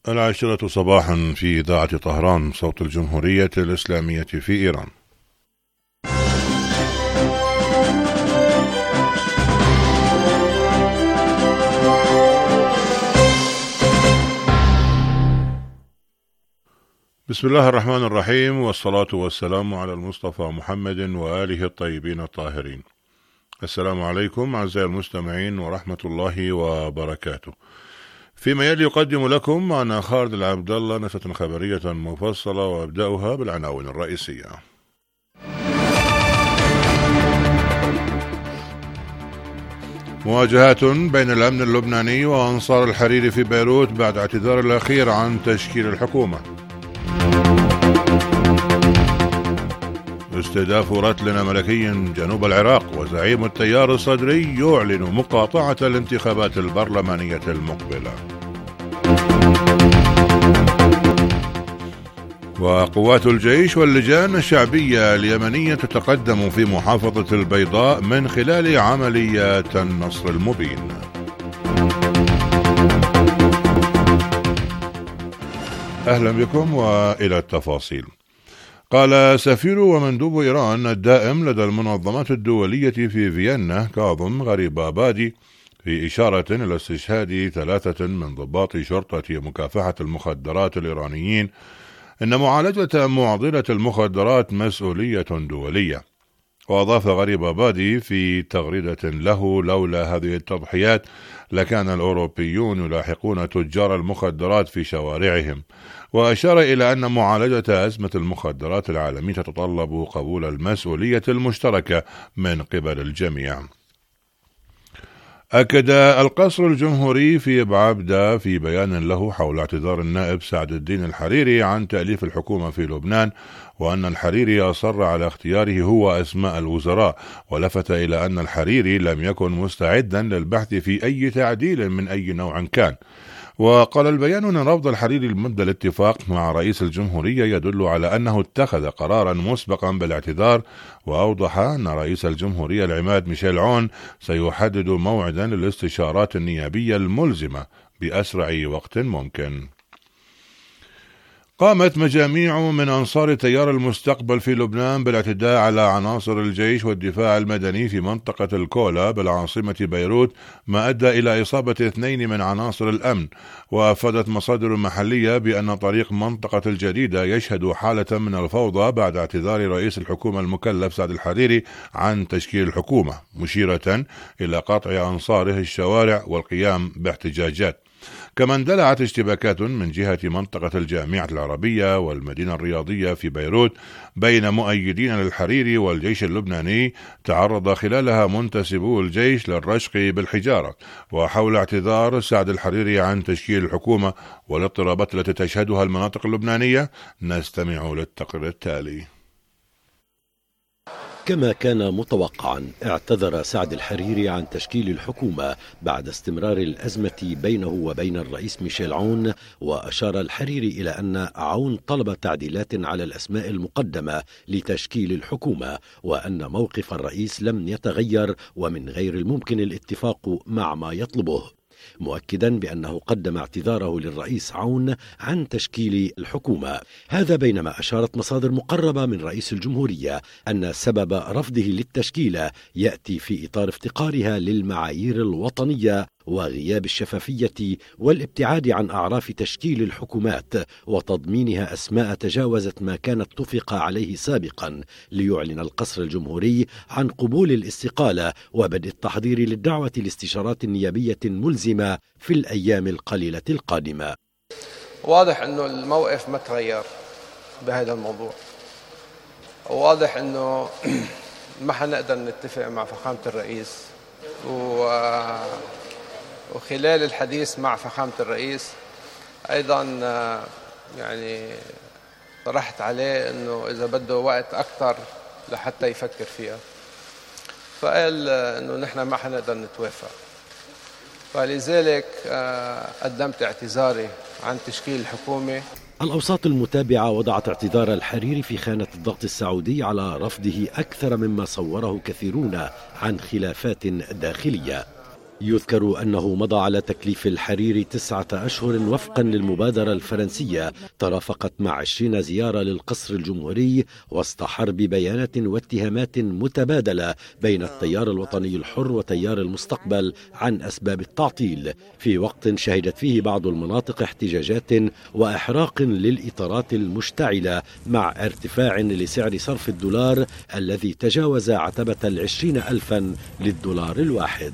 العاشرة صباحا في إذاعة طهران صوت الجمهورية الإسلامية في إيران. بسم الله الرحمن الرحيم، والصلاة والسلام على المصطفى محمد وآله الطيبين الطاهرين. السلام عليكم أعزائي المستمعين ورحمة الله وبركاته. فيما يلي يقدم لكم أنا خالد العبد الله نشرة خبرية مفصلة، وأبدأها بالعناوين الرئيسية. مواجهات بين الأمن اللبناني وأنصار الحريري في بيروت بعد اعتذار الأخير عن تشكيل الحكومة. استهداف رتل ملكي جنوب العراق، وزعيم التيار الصدري يعلن مقاطعة الانتخابات البرلمانية المقبلة. وقوات الجيش واللجان الشعبية اليمنية تتقدم في محافظة البيضاء من خلال عمليات النصر المبين. أهلا بكم وإلى التفاصيل. قال سفير ومندوب إيران الدائم لدى المنظمات الدولية في فيينا كاظم غريبابادي في إشارة إلى استشهاد 3 من ضباط شرطة مكافحة المخدرات الإيرانيين إن معالجة معضلة المخدرات مسؤولية دولية. وأضاف غريبابادي في تغريدة له: لولا هذه التضحيات لكان الأوروبيون يلاحقون تجار المخدرات في شوارعهم. وأشار إلى أن معالجة أزمة المخدرات العالمية تتطلب قبول المسؤولية المشتركة من قبل الجميع. أكد القصر الجمهوري في بعبدة في بيان له حول اعتذار النائب سعد الدين الحريري عن تأليف الحكومة في لبنان، وأن الحريري أصر على اختياره هو أسماء الوزراء، ولفت إلى أن الحريري لم يكن مستعدا للبحث في أي تعديل من أي نوع كان. وقال البيان أن رفض الحريري لمد الاتفاق مع رئيس الجمهورية يدل على أنه اتخذ قرارا مسبقا بالاعتذار، وأوضح أن رئيس الجمهورية العماد ميشيل عون سيحدد موعدا للاستشارات النيابية الملزمة بأسرع وقت ممكن. قامت مجاميع من أنصار تيار المستقبل في لبنان بالاعتداء على عناصر الجيش والدفاع المدني في منطقة الكولا بالعاصمة بيروت، ما أدى إلى إصابة 2 من عناصر الأمن. وأفادت مصادر محلية بأن طريق منطقة الجديدة يشهد حالة من الفوضى بعد اعتذار رئيس الحكومة المكلف سعد الحريري عن تشكيل الحكومة، مشيرة إلى قطع أنصاره الشوارع والقيام باحتجاجات. كما اندلعت اشتباكات من جهة منطقة الجامعة العربية والمدينة الرياضية في بيروت بين مؤيدين للحريري والجيش اللبناني، تعرض خلالها منتسبو الجيش للرشق بالحجارة. وحول اعتذار سعد الحريري عن تشكيل الحكومة والاضطرابات التي تشهدها المناطق اللبنانية، نستمع للتقرير التالي. كما كان متوقعا، اعتذر سعد الحريري عن تشكيل الحكومة بعد استمرار الأزمة بينه وبين الرئيس ميشيل عون. وأشار الحريري إلى أن عون طلب تعديلات على الأسماء المقدمة لتشكيل الحكومة، وأن موقف الرئيس لم يتغير ومن غير الممكن الاتفاق مع ما يطلبه، مؤكدا بأنه قدم اعتذاره للرئيس عون عن تشكيل الحكومة. هذا بينما أشارت مصادر مقربة من رئيس الجمهورية أن سبب رفضه للتشكيلة يأتي في إطار افتقارها للمعايير الوطنية وغياب الشفافية والابتعاد عن أعراف تشكيل الحكومات وتضمينها أسماء تجاوزت ما كان اتفق عليه سابقا، ليعلن القصر الجمهوري عن قبول الاستقالة وبدء التحضير للدعوة لاستشارات نيابية ملزمة في الأيام القليلة القادمة. واضح أنه الموقف ما تغير بهذا الموضوع، واضح أنه ما حنقدر نتفق مع فخامة الرئيس، وخلال الحديث مع فخامة الرئيس أيضا يعني طرحت عليه أنه إذا بده وقت أكثر لحتى يفكر فيها، فقال أنه نحن ما حنقدر نتوافق. فلذلك قدمت اعتذاري عن تشكيل الحكومة. الأوساط المتابعة وضعت اعتذار الحريري في خانة الضغط السعودي على رفضه أكثر مما صوره كثيرون عن خلافات داخلية. يذكر أنه مضى على تكليف الحريري 9 أشهر وفقا للمبادرة الفرنسية ترافقت مع 20 زيارة للقصر الجمهوري وسط حرب بيانات واتهامات متبادلة بين التيار الوطني الحر وتيار المستقبل عن أسباب التعطيل، في وقت شهدت فيه بعض المناطق احتجاجات وإحراق للإطارات المشتعلة مع ارتفاع لسعر صرف الدولار الذي تجاوز عتبة 20,000 للدولار الواحد.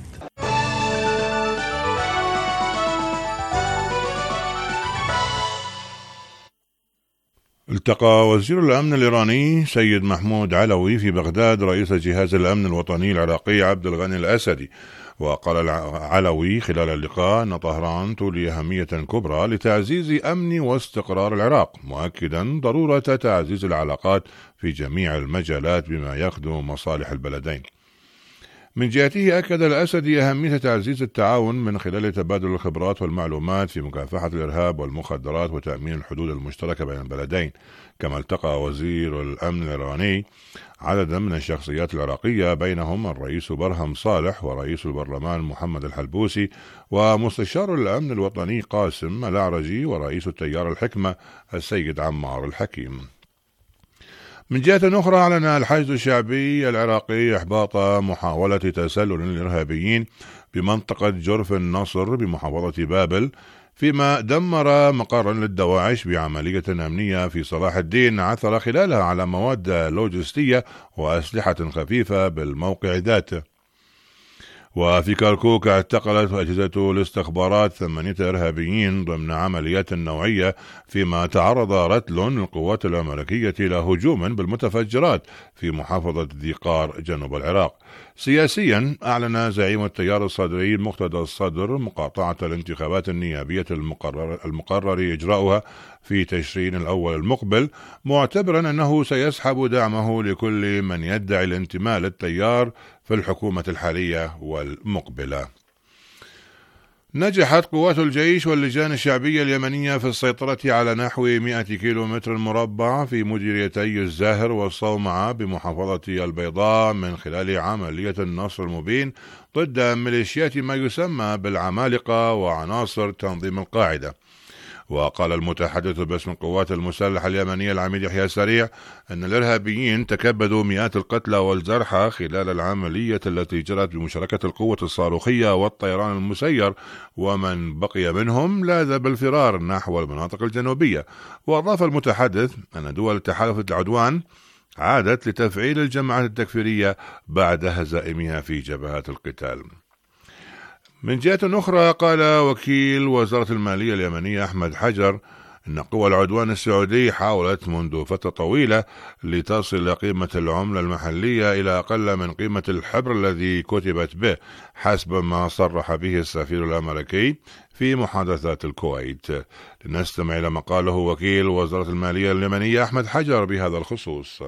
التقى وزير الأمن الإيراني سيد محمود علوي في بغداد رئيس جهاز الأمن الوطني العراقي عبد الغني الأسدي. وقال علوي خلال اللقاء أن طهران تولي أهمية كبرى لتعزيز أمن واستقرار العراق، مؤكدا ضرورة تعزيز العلاقات في جميع المجالات بما يخدم مصالح البلدين. من جهته أكد الأسدي أهمية تعزيز التعاون من خلال تبادل الخبرات والمعلومات في مكافحة الإرهاب والمخدرات وتأمين الحدود المشتركة بين البلدين. كما التقى وزير الأمن الإيراني عددا من الشخصيات العراقية بينهم الرئيس برهم صالح ورئيس البرلمان محمد الحلبوسي ومستشار الأمن الوطني قاسم الأعرجي ورئيس التيار الحكمة السيد عمار الحكيم. من جهة أخرى أعلن الحشد الشعبي العراقي إحباط محاولة تسلل الإرهابيين بمنطقة جرف النصر بمحافظة بابل، فيما دمر مقرا للدواعش بعملية أمنية في صلاح الدين عثر خلالها على مواد لوجستية وأسلحة خفيفة بالموقع ذاته. وفي كركوك اعتقلت أجهزة الاستخبارات 8 إرهابيين ضمن عمليات نوعية، فيما تعرض رتل القوات الأمريكية إلى هجوم بالمتفجرات في محافظة ذي قار جنوب العراق. سياسيا أعلن زعيم التيار الصدري مقتدى الصدر مقاطعة الانتخابات النيابية المقرر إجراؤها في تشرين الأول المقبل، معتبرا أنه سيسحب دعمه لكل من يدعي الانتماء للتيار في الحكومة الحالية والمقبلة. نجحت قوات الجيش واللجان الشعبية اليمنية في السيطرة على نحو 100 كيلومتر مربع في مديريتي الزاهر والصومعة بمحافظة البيضاء من خلال عملية النصر المبين ضد ميليشيات ما يسمى بالعمالقة وعناصر تنظيم القاعدة. وقال المتحدث باسم القوات المسلحة اليمنية العميد يحيى سريع أن الإرهابيين تكبدوا مئات القتلى والجرحى خلال العملية التي جرت بمشاركة القوة الصاروخية والطيران المسير، ومن بقي منهم لاذ بالفرار نحو المناطق الجنوبية. وأضاف المتحدث أن دول تحالف العدوان عادت لتفعيل الجماعات التكفيرية بعد هزائمها في جبهات القتال. من جهة أخرى قال وكيل وزارة المالية اليمنية أحمد حجر أن قوى العدوان السعودي حاولت منذ فترة طويلة لتصل قيمة العملة المحلية إلى أقل من قيمة الحبر الذي كتبت به، حسب ما صرح به السفير الأمريكي في محادثات الكويت. لنستمع إلى ما قاله وكيل وزارة المالية اليمنية أحمد حجر بهذا الخصوص.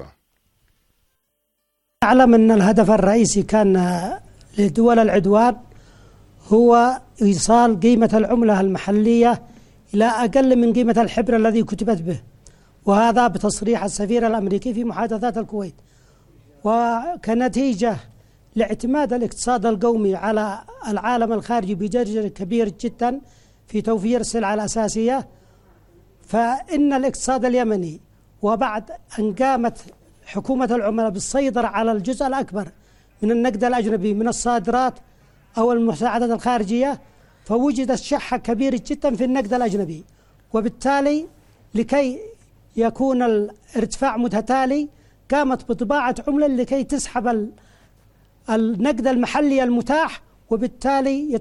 أعلم أن الهدف الرئيسي كان لدول العدوان هو إيصال قيمة العملة المحلية إلى أقل من قيمة الحبر الذي كتبت به، وهذا بتصريح السفير الأمريكي في محادثات الكويت. وكنتيجة لاعتماد الاقتصاد القومي على العالم الخارجي بدرجة كبيرة جدا في توفير السلع الأساسية، فإن الاقتصاد اليمني وبعد أن قامت حكومة العملاء بالسيطرة على الجزء الأكبر من النقد الأجنبي من الصادرات أو المساعدات الخارجية، فوجدت شحة كبيرة جدا في النقد الأجنبي، وبالتالي لكي يكون الارتفاع متتالي قامت بطباعة عملة لكي تسحب النقد المحلي المتاح، وبالتالي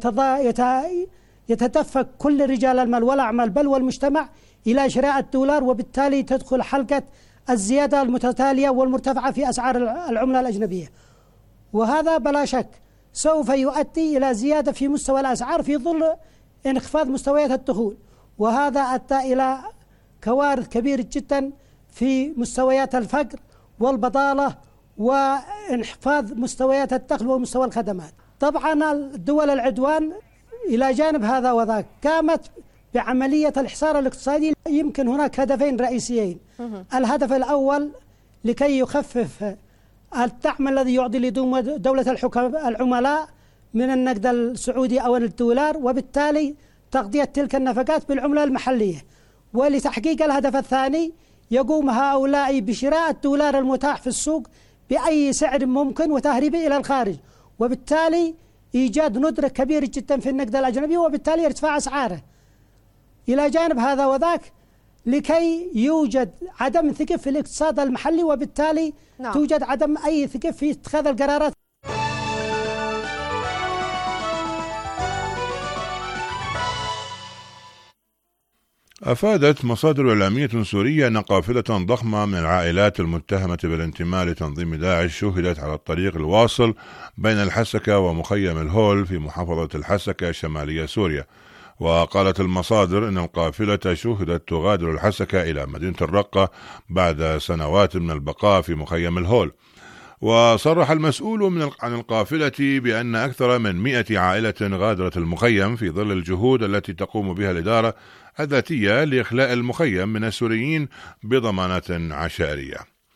يتدفق كل رجال المال والأعمال بل والمجتمع إلى شراء الدولار، وبالتالي تدخل حلقة الزيادة المتتالية والمرتفعة في أسعار العملة الأجنبية. وهذا بلا شك سوف يؤدي إلى زيادة في مستوى الأسعار في ظل انخفاض مستويات الدخول، وهذا أدى إلى كوارث كبيرة جدا في مستويات الفقر والبطالة وانخفاض مستويات الدخل ومستوى الخدمات. طبعا الدول العدوان إلى جانب هذا وذاك قامت بعملية الحصار الاقتصادي. يمكن هناك هدفين رئيسيين. الهدف الأول لكي يخفف الدعم الذي يعطي لدولة العملاء من النقد السعودي أو الدولار، وبالتالي تغطية تلك النفقات بالعملة المحلية. ولتحقيق الهدف الثاني يقوم هؤلاء بشراء الدولار المتاح في السوق بأي سعر ممكن وتهريبه إلى الخارج، وبالتالي إيجاد ندرة كبيرة جدا في النقد الأجنبي، وبالتالي ارتفاع أسعاره. إلى جانب هذا وذاك لكي يوجد عدم ثقة في الاقتصاد المحلي، وبالتالي توجد عدم أي ثقة في اتخاذ القرارات. أفادت مصادر إعلامية سورية أن قافلة ضخمة من العائلات المتهمة بالانتماء لتنظيم داعش شهدت على الطريق الواصل بين الحسكة ومخيم الهول في محافظة الحسكة شمالية سوريا. وقالت المصادر أن القافلة شهدت تغادر الحسكة إلى مدينة الرقة بعد سنوات من البقاء في مخيم الهول. وصرح المسؤول عن القافلة بأن أكثر من 100 عائلة غادرت المخيم في ظل الجهود التي تقوم بها الإدارة الذاتية لإخلاء المخيم من السوريين بضمانات عشائرية.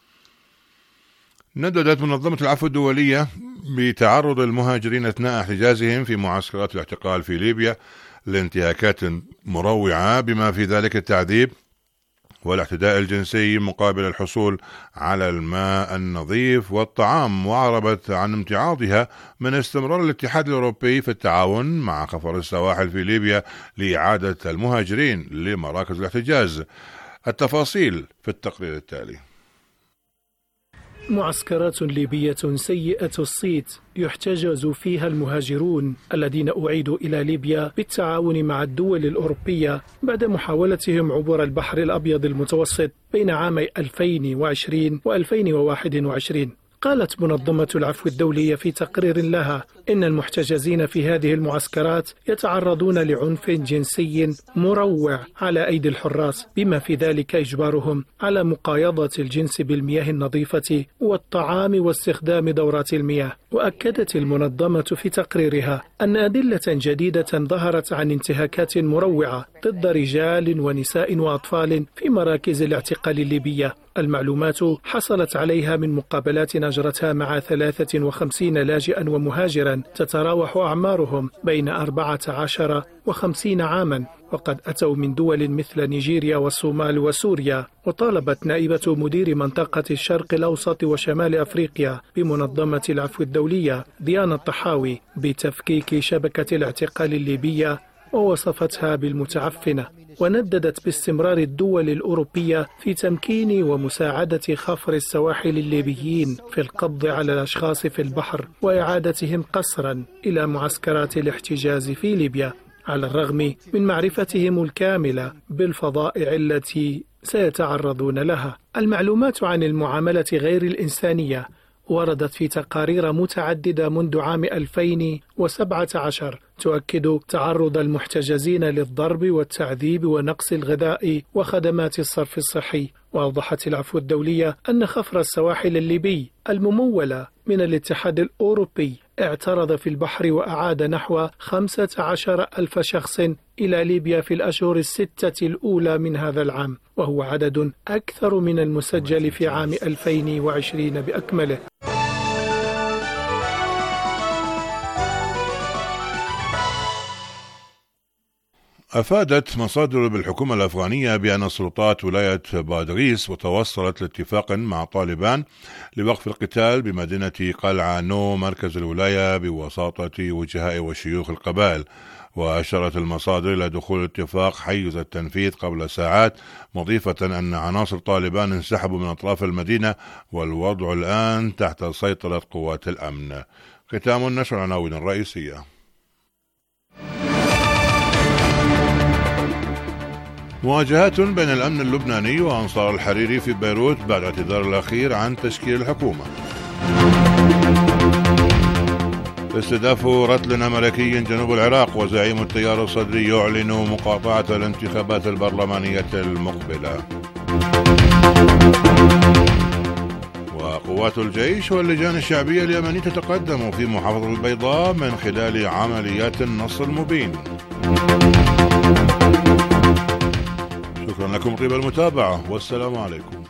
نددت منظمة العفو الدولية بتعرض المهاجرين أثناء احتجازهم في معسكرات الاعتقال في ليبيا لانتهاكات مروعة بما في ذلك التعذيب والاعتداء الجنسي مقابل الحصول على الماء النظيف والطعام، وأعربت عن امتعاضها من استمرار الاتحاد الأوروبي في التعاون مع خفر السواحل في ليبيا لإعادة المهاجرين لمراكز الاحتجاز. التفاصيل في التقرير التالي. معسكرات ليبية سيئة الصيت يحتجز فيها المهاجرون الذين أعيدوا إلى ليبيا بالتعاون مع الدول الأوروبية بعد محاولتهم عبور البحر الأبيض المتوسط بين عامي 2020 و2021. قالت منظمة العفو الدولية في تقرير لها إن المحتجزين في هذه المعسكرات يتعرضون لعنف جنسي مروع على أيدي الحراس، بما في ذلك إجبارهم على مقايضة الجنس بالمياه النظيفة والطعام واستخدام دورات المياه. وأكدت المنظمة في تقريرها أن أدلة جديدة ظهرت عن انتهاكات مروعة ضد رجال ونساء وأطفال في مراكز الاعتقال الليبية. المعلومات حصلت عليها من مقابلات أجرتها مع 53 لاجئا ومهاجرا تتراوح أعمارهم بين 14 و50 عاما، وقد أتوا من دول مثل نيجيريا والصومال وسوريا. وطالبت نائبة مدير منطقة الشرق الأوسط وشمال أفريقيا بمنظمة العفو الدولية ديانا الطحاوي بتفكيك شبكة الاعتقال الليبية، ووصفتها بالمتعفنة. ونددت باستمرار الدول الأوروبية في تمكين ومساعدة خفر السواحل الليبيين في القبض على الأشخاص في البحر وإعادتهم قسرا إلى معسكرات الاحتجاز في ليبيا، على الرغم من معرفتهم الكاملة بالفظائع التي سيتعرضون لها. المعلومات عن المعاملة غير الإنسانية وردت في تقارير متعددة منذ عام 2017 تؤكد تعرض المحتجزين للضرب والتعذيب ونقص الغذاء وخدمات الصرف الصحي. وأوضحت العفو الدولية أن خفر السواحل الليبي الممولة من الاتحاد الأوروبي اعترض في البحر وأعاد نحو 15,000 شخص إلى ليبيا في الأشهر الستة الأولى من هذا العام، وهو عدد أكثر من المسجل في عام 2020 بأكمله. أفادت مصادر بالحكومة الأفغانية بأن سلطات ولاية بادغيس وتوصلت لاتفاق مع طالبان لوقف القتال بمدينة قلعة نو مركز الولاية بوساطة وجهاء وشيوخ القبائل. وأشارت المصادر إلى دخول الاتفاق حيز التنفيذ قبل ساعات، مضيفة أن عناصر طالبان انسحبوا من أطراف المدينة والوضع الآن تحت سيطرة قوات الأمن. ختام النشر عناوين الرئيسية. مواجهات بين الأمن اللبناني وأنصار الحريري في بيروت بعد اعتذار الأخير عن تشكيل الحكومة. استهداف رتل أمريكي جنوب العراق، وزعيم التيار الصدري يعلن مقاطعة الانتخابات البرلمانية المقبلة. وقوات الجيش واللجان الشعبية اليمنية تتقدم في محافظة البيضاء من خلال عمليات النصر المبين. شكرا لكم طيب المتابعة، والسلام عليكم.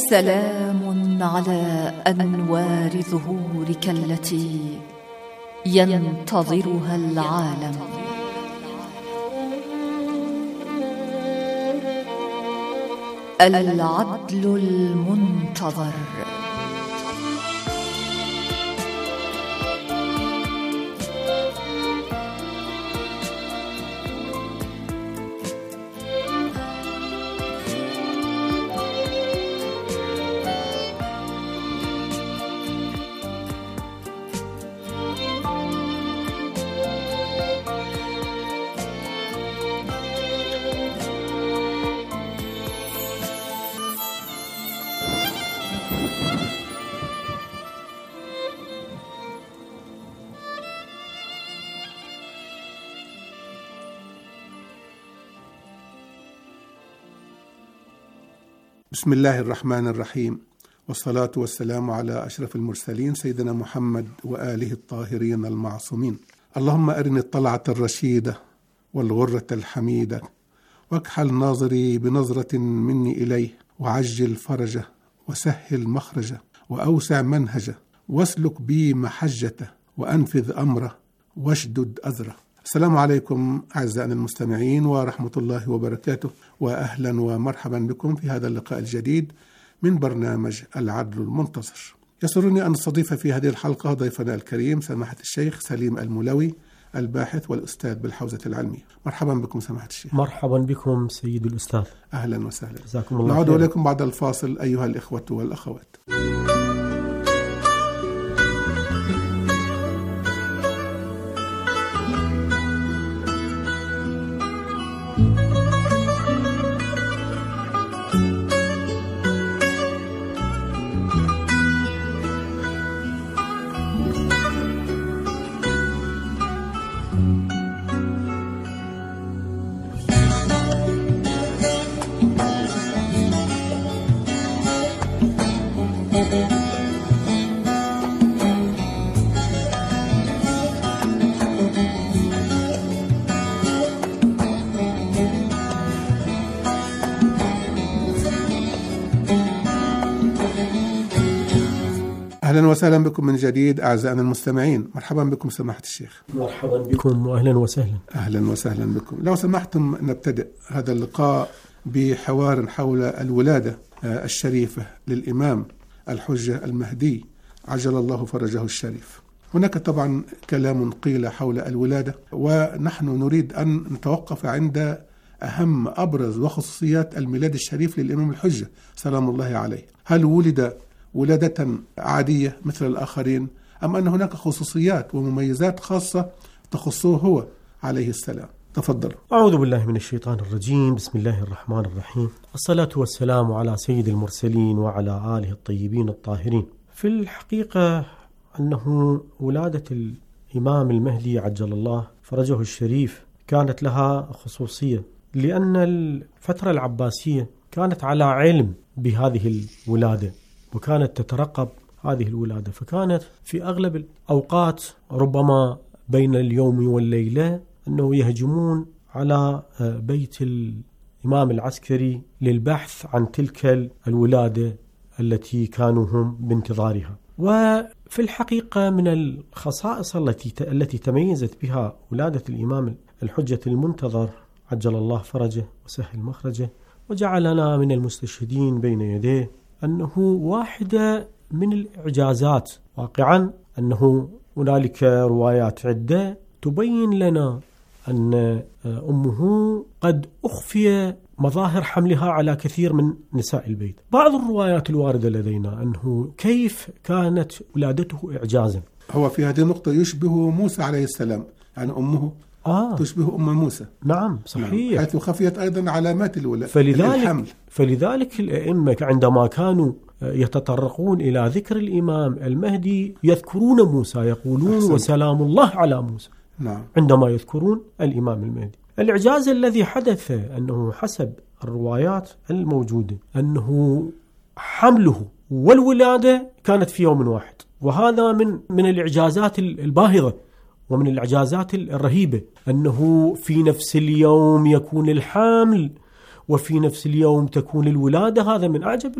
سلام على أنوار ظهورك التي ينتظرها العالم. العدل المنتظر. بسم الله الرحمن الرحيم، والصلاة والسلام على أشرف المرسلين سيدنا محمد وآله الطاهرين المعصومين. اللهم أرني الطلعة الرشيدة والغرة الحميدة، واكحل ناظري بنظرة مني إليه، وعجل فرجه وسهل مخرجه وأوسع منهجه، واسلك بي محجته وأنفذ أمره واشدد أذره. السلام عليكم أعزائنا المستمعين ورحمة الله وبركاته، وأهلا ومرحبا بكم في هذا اللقاء الجديد من برنامج العدل المنتظر. يسرني أن نستضيف في هذه الحلقة ضيفنا الكريم سماحة الشيخ سليم المولوي، الباحث والأستاذ بالحوزة العلمية. مرحبا بكم سماحة الشيخ. مرحبا بكم سيد الأستاذ. أهلا وسهلا. جزاكم الله خير. نعود إليكم بعد الفاصل أيها الإخوة والأخوات. أهلا وسهلا بكم من جديد أعزائنا المستمعين. مرحبا بكم سماحة الشيخ. مرحبا بكم وأهلا وسهلا. أهلا وسهلا بكم. لو سمحتم نبتدئ هذا اللقاء بحوار حول الولادة الشريفة للإمام الحجة المهدي عجل الله فرجه الشريف. هناك طبعا كلام قيل حول الولادة، ونحن نريد أن نتوقف عند أهم أبرز وخصوصيات الميلاد الشريف للإمام الحجة سلام الله عليه. هل ولد ولادة عادية مثل الآخرين، أم أن هناك خصوصيات ومميزات خاصة تخصه هو عليه السلام؟ تفضل. أعوذ بالله من الشيطان الرجيم. بسم الله الرحمن الرحيم. الصلاة والسلام على سيد المرسلين وعلى آله الطيبين الطاهرين. في الحقيقة أنه ولادة الإمام المهدي عجل الله فرجه الشريف كانت لها خصوصية، لأن الفترة العباسية كانت على علم بهذه الولادة وكانت تترقب هذه الولادة، فكانت في أغلب الأوقات ربما بين اليوم والليلة أنه يهجمون على بيت الإمام العسكري للبحث عن تلك الولادة التي كانوا هم بانتظارها. وفي الحقيقة من الخصائص التي تميزت بها ولادة الإمام الحجة المنتظر عجل الله فرجه وسهل مخرجه وجعلنا من المستشهدين بين يديه أنه واحدة من الإعجازات. واقعا أنه هنالك روايات عدة تبين لنا أن أمه قد أخفي مظاهر حملها على كثير من نساء البيت. بعض الروايات الواردة لدينا أنه كيف كانت ولادته إعجازا. هو في هذه النقطة يشبه موسى عليه السلام، يعني أمه تشبه أم موسى. نعم صحيح. حيث خفيت أيضا علامات الولادة. فلذلك الأئمة عندما كانوا يتطرقون إلى ذكر الإمام المهدي يذكرون موسى، يقولون وسلام الله على موسى. نعم. عندما يذكرون الإمام المهدي. الإعجاز الذي حدث أنه حسب الروايات الموجودة أنه حمله والولادة كانت في يوم واحد، وهذا من الإعجازات الباهظة ومن الإعجازات الرهيبة، أنه في نفس اليوم يكون الحمل وفي نفس اليوم تكون الولادة. هذا من أعجب العجب.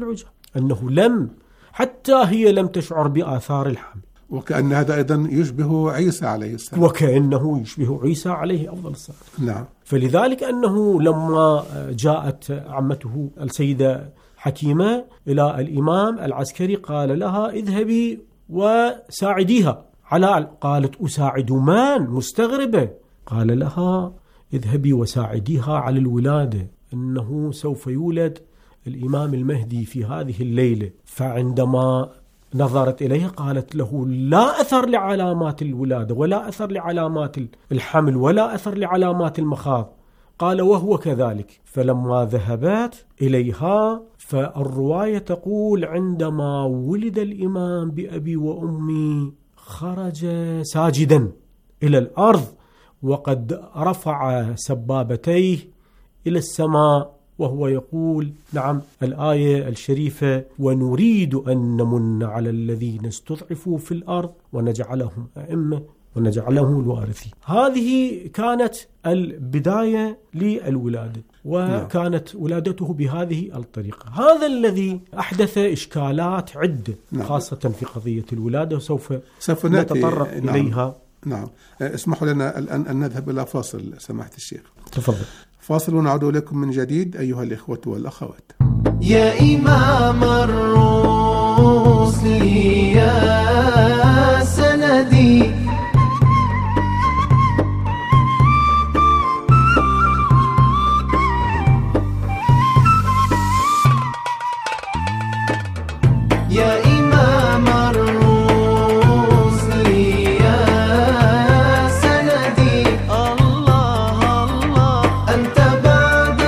أنه حتى هي لم تشعر بآثار الحمل، وكأن هذا أيضا يشبه عيسى عليه السلام، وكأنه يشبه عيسى عليه أفضل الصلاة. نعم. فلذلك أنه لما جاءت عمته السيدة حكيمة إلى الإمام العسكري قال لها اذهبي وساعديها قالت أساعد من؟ مستغربة. قال لها اذهبي وساعديها على الولادة، إنه سوف يولد الإمام المهدي في هذه الليلة. فعندما نظرت إليه قالت له لا أثر لعلامات الولادة ولا أثر لعلامات الحمل ولا أثر لعلامات المخاض. قال وهو كذلك. فلما ذهبت إليها فالرواية تقول عندما ولد الإمام بأبي وأمي خرج ساجدا إلى الأرض وقد رفع سبابتيه إلى السماء وهو يقول نعم الآية الشريفة ونريد أن نمن على الذين استضعفوا في الأرض ونجعلهم أئمة ونجعلهم الوارثين. هذه كانت البداية للولادة، وكانت ولادته بهذه الطريقة. هذا الذي أحدث إشكالات عدة خاصة في قضية الولادة، وسوف نتطرق إليها. نعم. اسمحوا لنا الآن أن نذهب إلى فاصل سماحة الشيخ. تفضل. فاصل ونعود لكم من جديد أيها الإخوة والأخوات. يا إمام الرسل يا سندي يا إمام الرسل يا سندي الله الله أنت بعد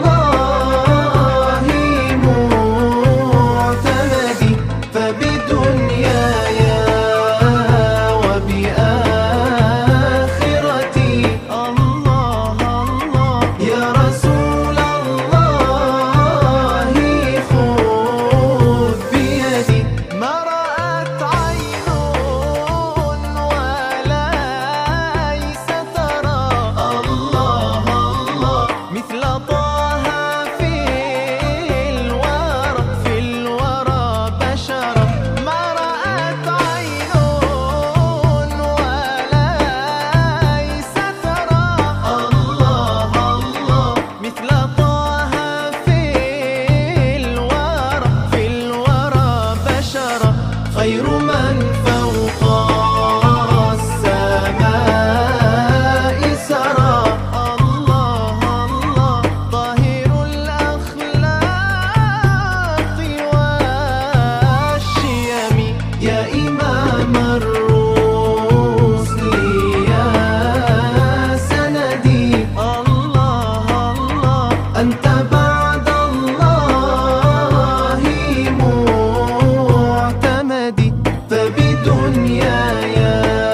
الله معتمدي فبدنياي وبآخرتي الله الله يا رسول الله خذ بيدي ما رأت عين وليس ترى الله الله مثل طه في الورى بشرا ما رأت عين وليس ترى الله الله مثل طه في الورى بشرا خير من فوق السماء سرى الله الله طاهر الأخلاق والشيم يا إمام الرسل يا سندي الله الله أنت بعد الله معتمدي فبدنياي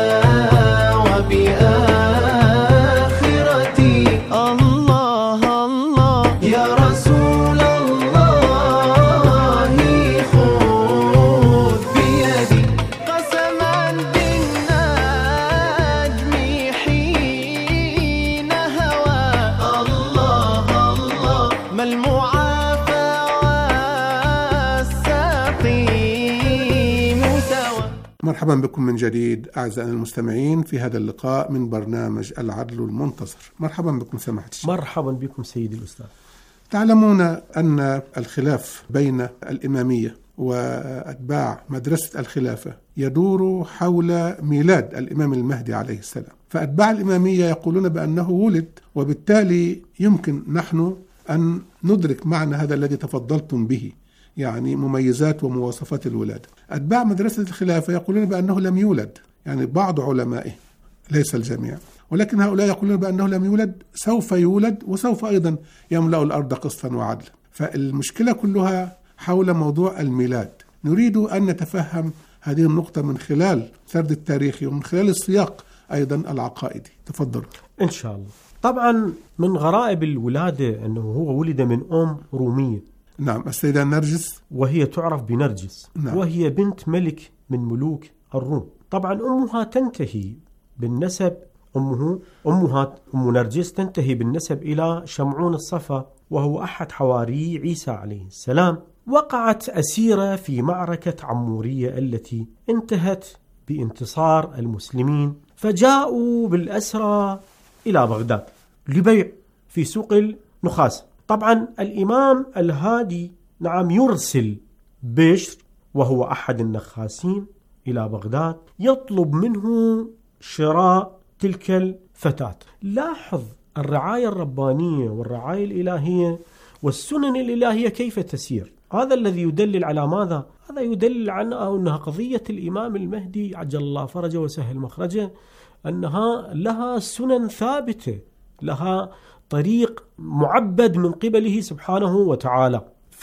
وبآخرتي الله الله يا رسول الله خذ بيدي قسما بالنجم حين هوى الله الله ما المعافى والسقيم سوى. مرحبا بكم من جديد أعزائنا المستمعين في هذا اللقاء من برنامج العدل المنتظر. مرحبا بكم سماحة الشيخ. مرحبا بكم سيدي الأستاذ. تعلمون أن الخلاف بين الإمامية وأتباع مدرسة الخلافة يدور حول ميلاد الإمام المهدي عليه السلام. فأتباع الإمامية يقولون بأنه ولد، وبالتالي يمكن نحن أن ندرك معنى هذا الذي تفضلتم به، يعني مميزات ومواصفات الولادة. أتباع مدرسة الخلافة يقولون بأنه لم يولد، يعني بعض علمائه ليس الجميع، ولكن هؤلاء يقولون بأنه لم يولد، سوف يولد وسوف أيضا يملأ الأرض قسطا وعدلا. فالمشكلة كلها حول موضوع الميلاد. نريد أن نتفهم هذه النقطة من خلال سرد التاريخي ومن خلال السياق أيضا العقائدي. تفضل. إن شاء الله. طبعا من غرائب الولادة أنه هو ولد من أم رومية. نعم، السيدة نرجس، وهي تعرف بنرجس. نعم. وهي بنت ملك من ملوك الروم. طبعا أمها تنتهي بالنسب، أم نرجس تنتهي بالنسب إلى شمعون الصفا، وهو أحد حواري عيسى عليه السلام. وقعت أسيرة في معركة عمورية التي انتهت بانتصار المسلمين، فجاءوا بالأسرى إلى بغداد لبيع في سوق النخاس. طبعا الإمام الهادي يرسل بشر وهو أحد النخاسين إلى بغداد يطلب منه شراء تلك الفتاة. لاحظ الرعاية الربانية والرعاية الإلهية والسنن الإلهية كيف تسير. هذا الذي يدلل على ماذا؟ هذا يدلل على أنها قضية الإمام المهدي عجل الله فرجه وسهل مخرجه، أنها لها سنن ثابتة، لها طريق معبد من قبله سبحانه وتعالى.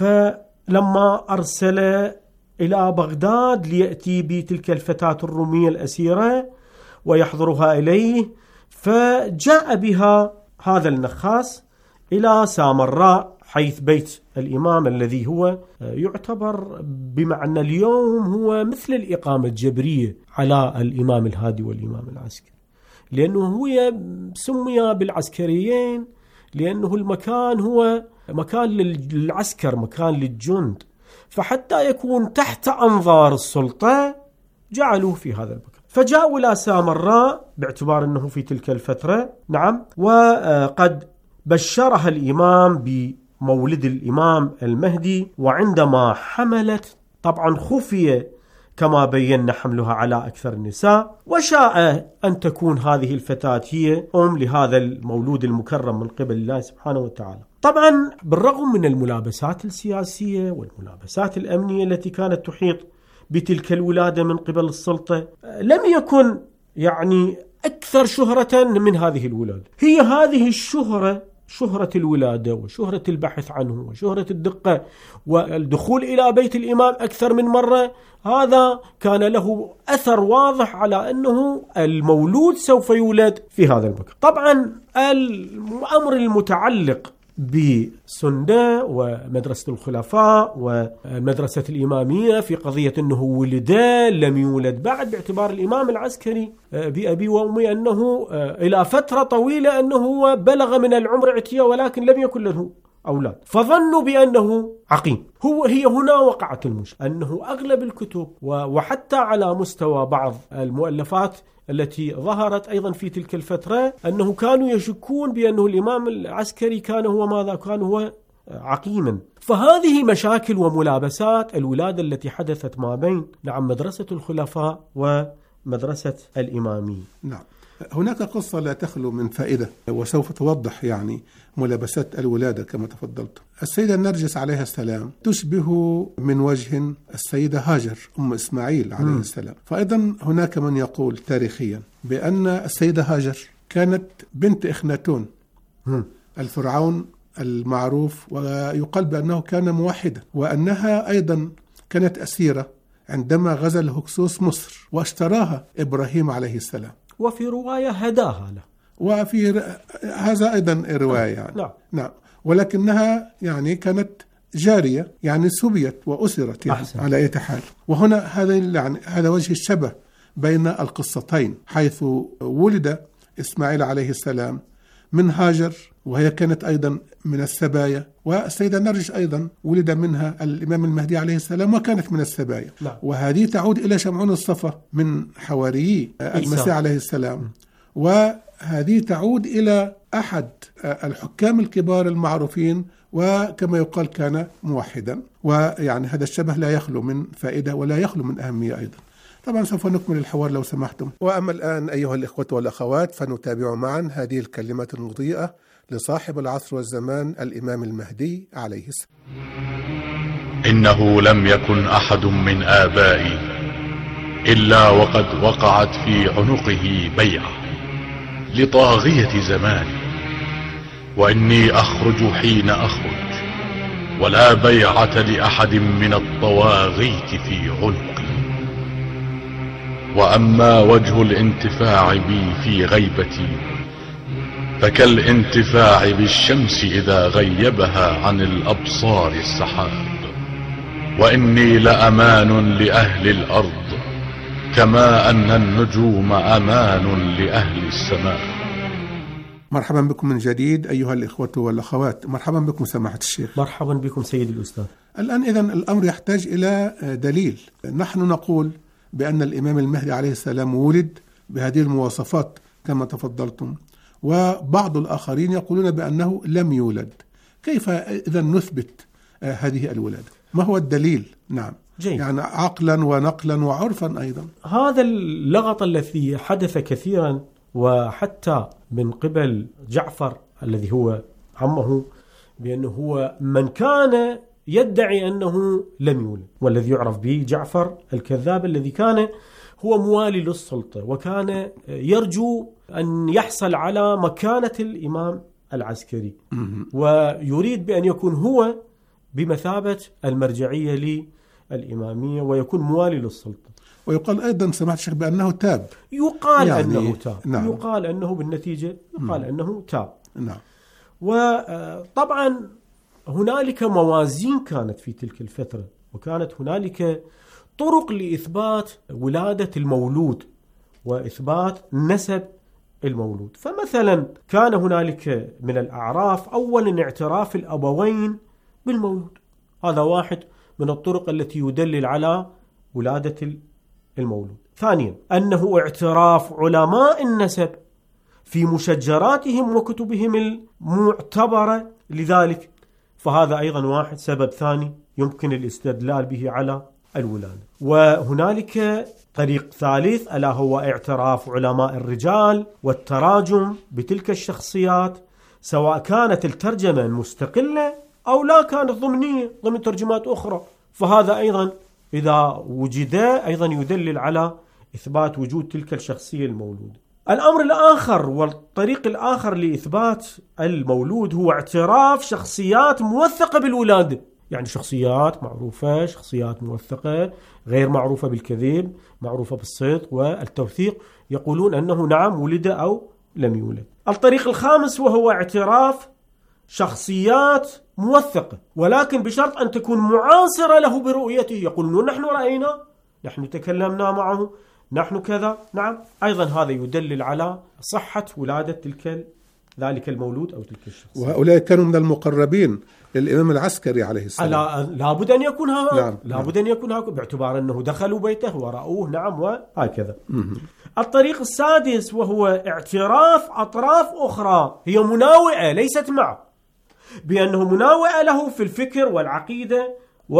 فلما أرسل إلى بغداد ليأتي بتلك الفتاة الرومية الأسيرة ويحضرها إليه، فجاء بها هذا النخاس إلى سامراء حيث بيت الإمام الذي هو يعتبر بمعنى اليوم هو مثل الإقامة الجبرية على الإمام الهادي والإمام العسكري، لأنه هو سمي بالعسكريين لأنه المكان هو مكان للعسكر، مكان للجند، فحتى يكون تحت أنظار السلطة جعلوه في هذا المكان. فجاءوا إلى سامراء باعتبار أنه في تلك الفترة وقد بشرها الإمام بمولد الإمام المهدي، وعندما حملت طبعا خفي كما بينا حملها على أكثر النساء، وشاء أن تكون هذه الفتاة هي أم لهذا المولود المكرم من قبل الله سبحانه وتعالى. طبعا بالرغم من الملابسات السياسية والملابسات الأمنية التي كانت تحيط بتلك الولادة من قبل السلطة، لم يكن أكثر شهرة من هذه الولادة. هي هذه الشهرة، شهرة الولادة وشهرة البحث عنه وشهرة الدقة والدخول إلى بيت الإمام أكثر من مرة، هذا كان له أثر واضح على أنه المولود سوف يولد في هذا المكان. طبعا الأمر المتعلق بسندة ومدرسة الخلفاء ومدرسة الإمامية في قضية أنه ولد لم يولد بعد، باعتبار الإمام العسكري بأبي وأمي أنه إلى فترة طويلة أنه بلغ من العمر عتية ولكن لم يكن له أولاد، فظنوا بأنه عقيم. هي هنا وقعت المشكلة، أنه أغلب الكتب وحتى على مستوى بعض المؤلفات التي ظهرت أيضا في تلك الفترة أنه كانوا يشكون بأنه الإمام العسكري كان هو ماذا؟ كان هو عقيما. فهذه مشاكل وملابسات الولادة التي حدثت ما بين مدرسة الخلفاء ومدرسة الإمامية. نعم، هناك قصة لا تخلو من فائدة وسوف توضح ملابسات الولادة كما تفضلت. السيدة نرجس عليها السلام تشبه من وجه السيدة هاجر أم إسماعيل عليه السلام. فأيضا هناك من يقول تاريخيا بأن السيدة هاجر كانت بنت إخناتون الفرعون المعروف، ويقال بأنه كان موحدا، وأنها أيضا كانت أسيرة عندما غزا الهكسوس مصر واشتراها إبراهيم عليه السلام، وفي رواية هداها له، وفي هذا أيضا رواية نعم. ولكنها كانت جارية، سبيت وأسرت على أي حال. وهنا هذا وجه الشبه بين القصتين، حيث ولد إسماعيل عليه السلام من هاجر وهي كانت أيضا من السبايا، والسيدة نرجس أيضا ولد منها الإمام المهدي عليه السلام وكانت من السبايا. وهذه تعود إلى شمعون الصفا من حواريي المسيح عليه السلام، وهذه تعود إلى أحد الحكام الكبار المعروفين، وكما يقال كان موحدا. هذا الشبه لا يخلو من فائدة ولا يخلو من أهمية أيضا. طبعا سوف نكمل الحوار لو سمحتم. وأما الآن أيها الإخوة والأخوات فنتابع معا هذه الكلمات المضيئة لصاحب العصر والزمان الإمام المهدي عليه السلام. إنه لم يكن أحد من آبائي إلا وقد وقعت في عنقه بيعة لطاغية زماني، وإني أخرج حين أخرج، ولا بيعة لأحد من الطواغيت في عنقي. وأما وجه الانتفاع بي في غيبتي فكالانتفاع بالشمس إذا غيبها عن الأبصار السحاب، وإني لأمان لأهل الأرض كما أن النجوم أمان لأهل السماء. مرحبا بكم من جديد أيها الإخوة والأخوات. مرحبا بكم سماحة الشيخ. مرحبا بكم سيد الأستاذ. الآن إذن الأمر يحتاج إلى دليل. نحن نقول بأن الإمام المهدي عليه السلام ولد بهذه المواصفات كما تفضلتم، وبعض الآخرين يقولون بأنه لم يولد. كيف إذن نثبت هذه الولادة؟ ما هو الدليل؟ نعم جيد. يعني عقلا ونقلا وعرفا أيضا. هذا اللغط الذي حدث كثيرا وحتى من قبل جعفر الذي هو عمه، بأنه هو من كان يدعي أنه لم يولد، والذي يعرف به جعفر الكذاب الذي كان هو موالي للسلطة وكان يرجو أن يحصل على مكانة الإمام العسكري، ويريد بأن يكون هو بمثابة المرجعية للإمامية ويكون موالي للسلطة. ويقال أيضا سمعت الشيخ بأنه تاب. يقال يعني أنه تاب. نعم. يقال أنه بالنتيجة يقال أنه تاب. نعم. وطبعا هنالك موازين كانت في تلك الفترة، وكانت هنالك طرق لإثبات ولادة المولود وإثبات نسب المولود. فمثلا كان هنالك من الأعراف أولا اعتراف الأبوين بالمولود، هذا واحد من الطرق التي يدلل على ولادة المولود. ثانيا أنه اعتراف علماء النسب في مشجراتهم وكتبهم المعتبرة لذلك، فهذا أيضا واحد سبب ثاني يمكن الاستدلال به على الولادة. وهنالك طريق ثالث ألا هو اعتراف علماء الرجال والتراجم بتلك الشخصيات، سواء كانت الترجمة مستقلة أو لا كانت ضمنية ضمن ترجمات أخرى، فهذا أيضا إذا وجد أيضا يدلل على إثبات وجود تلك الشخصية المولودة. الأمر الآخر والطريق الآخر لإثبات المولود هو اعتراف شخصيات موثقة بالولادة، يعني شخصيات معروفة، شخصيات موثقة غير معروفة بالكذب، معروفة بالصدق والتوثيق، يقولون أنه نعم ولد أو لم يولد. الطريق الخامس وهو اعتراف شخصيات موثقة ولكن بشرط أن تكون معاصرة له برؤيته، يقولون نحن رأينا، نحن تكلمنا معه، نحن كذا. نعم أيضا هذا يدلل على صحة ولادة ذلك المولود أو تلك الشخص. وهؤلاء كانوا من المقربين للإمام العسكري عليه السلام. لابد أن يكون نعم. لابد أن يكون باعتبار أنه دخلوا بيته ورأوه. نعم وهكذا. الطريق السادس وهو اعتراف أطراف أخرى هي مناوئة ليست معه، بأنه مناوئة له في الفكر والعقيدة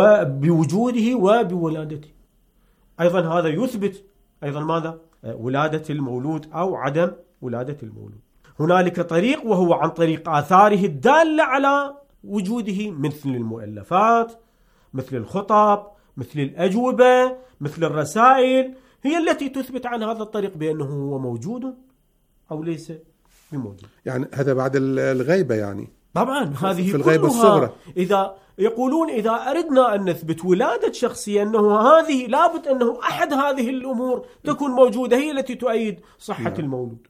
وبوجوده وبولادته. أيضا هذا يثبت أيضا ماذا؟ ولادة المولود أو عدم ولادة المولود. هنالك طريق وهو عن طريق آثاره الدالة على وجوده، مثل المؤلفات، مثل الخطب، مثل الأجوبة، مثل الرسائل، هي التي تثبت عن هذا الطريق بأنه هو موجود أو ليس بموجود. يعني هذا بعد الغيبة، يعني طبعا هذه في الغيبة الصغرى. إذا يقولون إذا أردنا أن نثبت ولادة شخصية أنه هذه لابد أنه أحد هذه الأمور تكون موجودة هي التي تؤيد صحة المولود.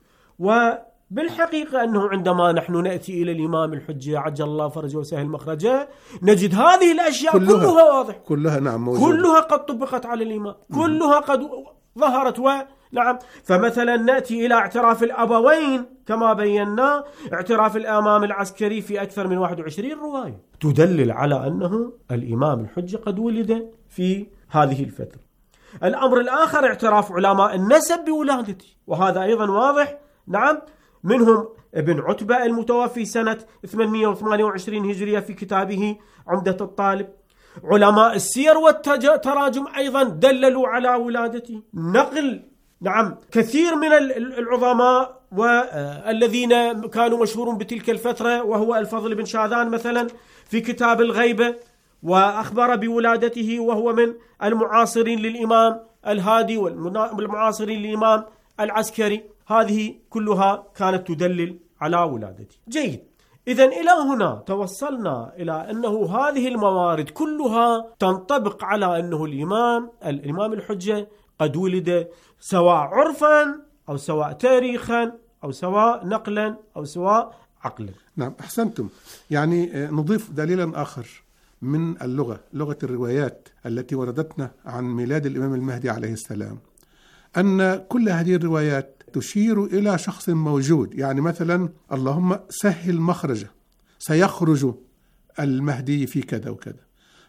وبالحقيقة أنه عندما نحن نأتي إلى الإمام الحجة عجل الله فرجه وسهل مخرجه نجد هذه الأشياء كلها واضح، كلها نعم موجودة، كلها قد طبقت على الإمام، كلها قد ظهرت. نعم. فمثلا نأتي إلى اعتراف الأبوين كما بينا، اعتراف الإمام العسكري في أكثر من 21 رواية تدلل على أنه الإمام الحجة قد ولد في هذه الفترة. الأمر الآخر اعتراف علماء النسب بولادته، وهذا أيضا واضح. نعم. منهم ابن عتبة المتوفي سنة 828 هجرية في كتابه عمدة الطالب. علماء السير والتراجم أيضا دللوا على ولادته. نقل نعم كثير من العظماء والذين كانوا مشهورون بتلك الفترة، وهو الفضل بن شاذان مثلا في كتاب الغيبة وأخبر بولادته، وهو من المعاصرين للإمام الهادي والمعاصرين للإمام العسكري. هذه كلها كانت تدلل على ولادته. جيد. إذن إلى هنا توصلنا إلى أنه هذه الموارد كلها تنطبق على أنه الإمام الحجة قد ولد، سواء عرفا أو سواء تاريخا أو سواء نقلا أو سواء عقلا. نعم أحسنتم. يعني نضيف دليلا آخر من اللغة، لغة الروايات التي وردتنا عن ميلاد الإمام المهدي عليه السلام، أن كل هذه الروايات تشير إلى شخص موجود. يعني مثلا اللهم سهل مخرجه، سيخرج المهدي في كذا وكذا،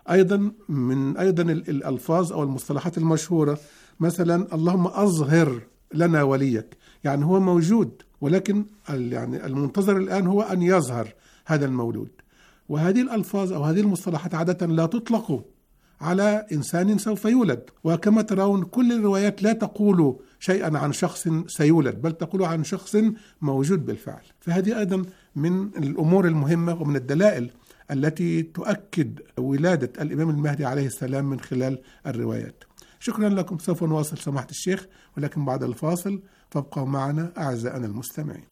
أيضا من الألفاظ أو المصطلحات المشهورة مثلا اللهم أظهر لنا وليك، يعني هو موجود ولكن يعني المنتظر الآن هو أن يظهر هذا المولود. وهذه الألفاظ أو هذه المصطلحات عادة لا تطلق على إنسان سوف يولد، وكما ترون كل الروايات لا تقول شيئا عن شخص سيولد بل تقول عن شخص موجود بالفعل. فهذه أيضا من الأمور المهمة ومن الدلائل التي تؤكد ولادة الإمام المهدي عليه السلام من خلال الروايات. شكرا لكم. سوف نواصل سماحة الشيخ ولكن بعد الفاصل، فابقوا معنا أعزائنا المستمعين.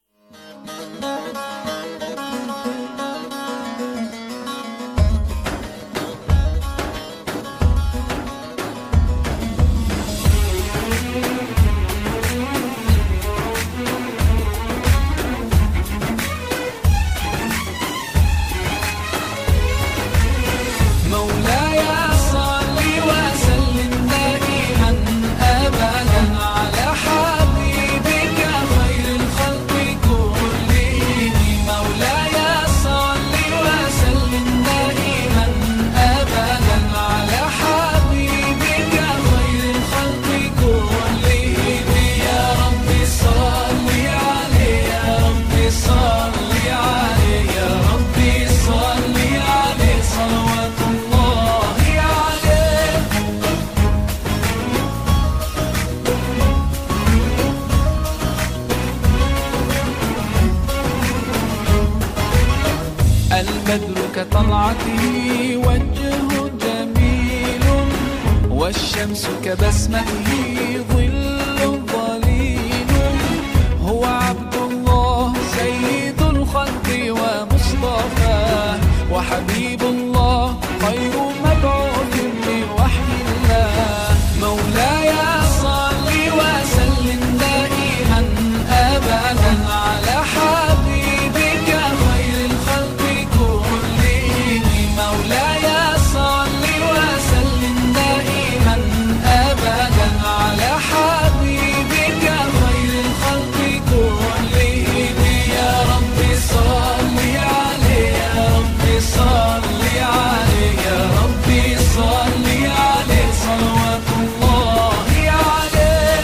البدر كطلعته وجهه جميل، والشمس كبسمته ظل ظليل. هو عبد الله سيد الخلق ومصطفى، وحبيب الله خير مبعوث بوحي الله. مولاي صل وسلم دائما أبدا على حبيبك خير الخلق كلهم. مولاي صل وسلم دائما أبدا على حبيبك خير الخلق كلهم. يا رب صل عليه، يا رب صل عليه، يا رب صل عليه صلوات الله عليه.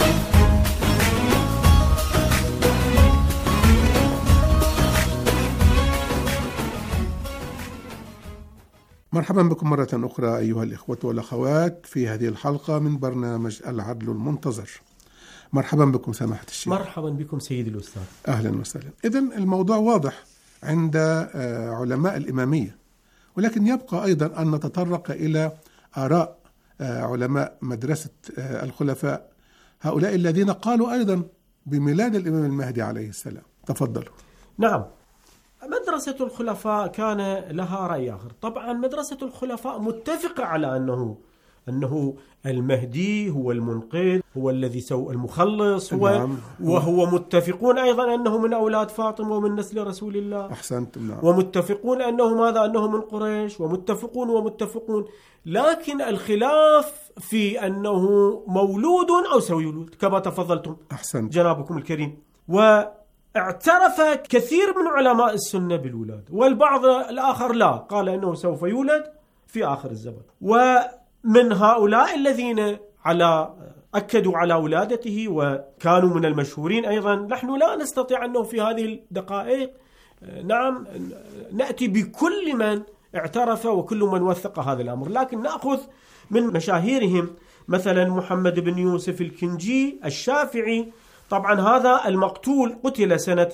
مرحبا بكم مرة أخرى أيها الإخوة والأخوات في هذه الحلقة من برنامج العدل المنتظر. مرحبا بكم سماحة الشيخ. مرحبا بكم سيدي الأستاذ. أهلا وسهلا. إذن الموضوع واضح عند علماء الإمامية، ولكن يبقى أيضا أن نتطرق إلى آراء علماء مدرسة الخلفاء، هؤلاء الذين قالوا أيضا بميلاد الإمام المهدي عليه السلام. تفضلوا. نعم، مدرسة الخلفاء كان لها رأي آخر. طبعا مدرسة الخلفاء متفقة على أنه المهدي هو المنقذ، هو الذي سوى المخلص، نعم. وهو متفقون أيضا أنه من أولاد فاطمة ومن نسل رسول الله. أحسنتم. نعم. ومتفقون أنه من قريش، ومتفقون، لكن الخلاف في أنه مولود أو سيولود كما تفضلتم. أحسنت جنابكم الكريم. واعترف كثير من علماء السنة بالولادة، والبعض الآخر لا، قال أنه سوف يولد في آخر الزمن. ومن هؤلاء الذين أكدوا على ولادته وكانوا من المشهورين أيضا، نحن لا نستطيع أنه في هذه الدقائق نعم نأتي بكل من اعترف وكل من وثق هذا الأمر، لكن نأخذ من مشاهيرهم مثلا محمد بن يوسف الكنجي الشافعي. طبعا هذا المقتول قتل سنة